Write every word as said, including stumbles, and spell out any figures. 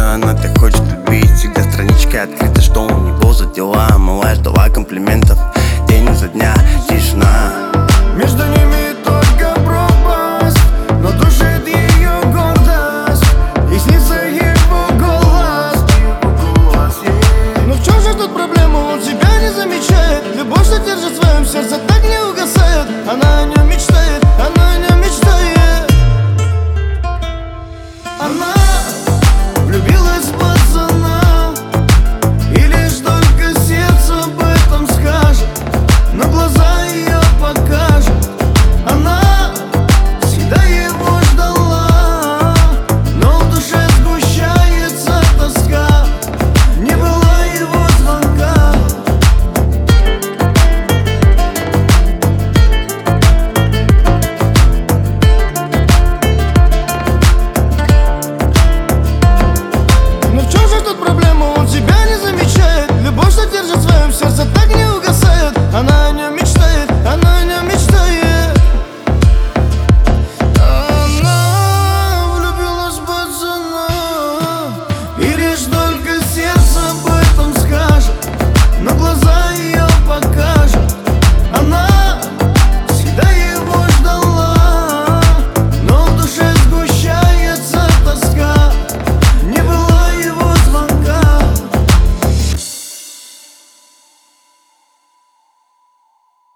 точно она так хочет любить. Всегда страничка открыта, что у него за дела. Малая ждала комплиментов день изо дня, тишина. Между ними только пропасть, но душит ее гордость и снится его голос. Но в чем же тут проблема, он себя не замечает. Любовь, что держит в своем сердце, так не угасает. Она о нем мечтает.